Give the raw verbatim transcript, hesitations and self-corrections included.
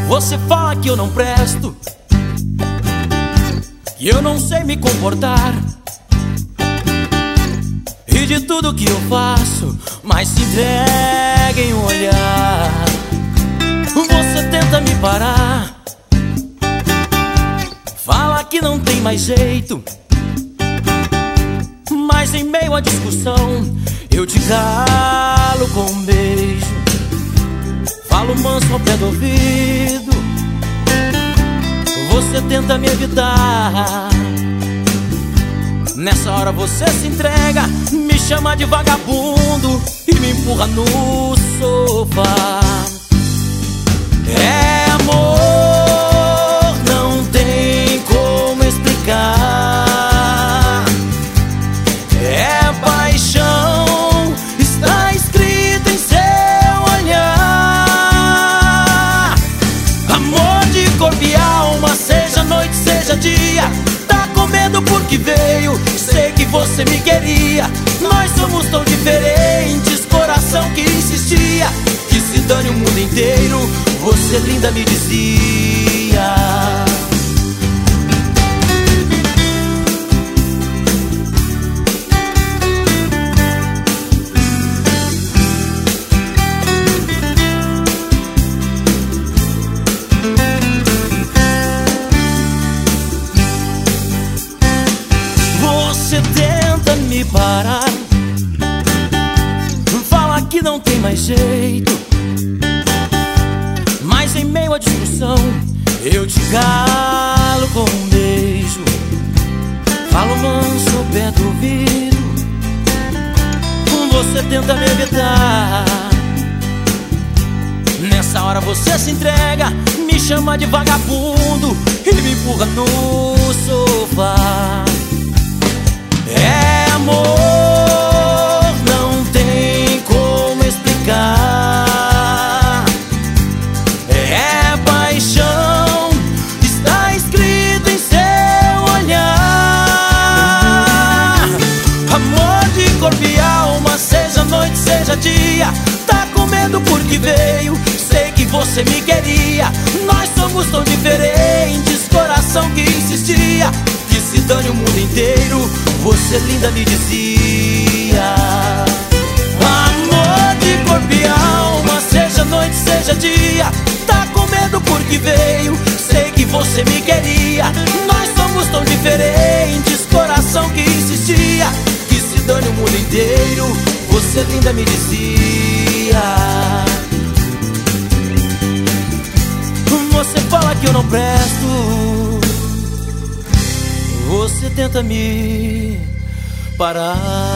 Você fala que eu não presto, que eu não sei me comportar, e de tudo que eu faço, mas se entrega em um olhar. Você tenta me parar, fala que não tem mais jeito, mas em meio à discussão eu te calo com um beijo. Falo manso ao pé do ouvido, você tenta me evitar. Nessa hora você se entrega, me chama de vagabundo e me empurra no sofá. É amor, não tem como explicar. É paixão, está escrito em seu olhar. Amor de corpo e alma, seja noite, seja dia. Tá com medo porque veio, sei que você me queria. Nós somos tão diferentes, coração que insistia. Que se dane o mundo inteiro, você linda me dizia. Você tenta me parar, fala que não tem mais jeito, mas em meio à discussão eu te calo com um beijo. Falo manso ao pé do ouvido, você tenta me evitar. Nessa hora você se entrega, me chama de vagabundo e me empurra no sofá. É amor, não tem como explicar. É paixão, está escrito em seu olhar. Amor de corpo e alma, seja noite, seja dia. Tá com medo porque veio, sei que você me queria. Nós somos tão diferentes, coração que insistia. Que se dane o mundo inteiro, você linda me dizia. Amor de corpo e alma, seja noite, seja dia. Tá com medo porque veio, sei que você me queria. Nós somos tão diferentes, coração que insistia. Que se dane o mundo inteiro, você linda me dizia. Você fala que eu não presto, você tenta me parar.